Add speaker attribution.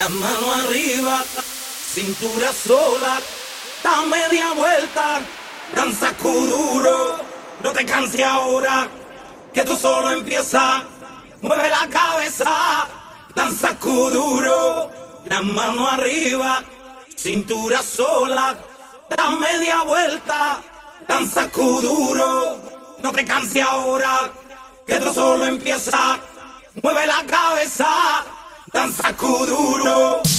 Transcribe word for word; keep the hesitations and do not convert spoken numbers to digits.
Speaker 1: La mano arriba, cintura sola, da media vuelta, danza kuduro, no te canses ahora, que tú solo empieza, mueve la cabeza, danza kuduro, la mano arriba, cintura sola, da media vuelta, danza kuduro, no te canses ahora, que tú solo empieza, mueve la cabeza, danza kuduro.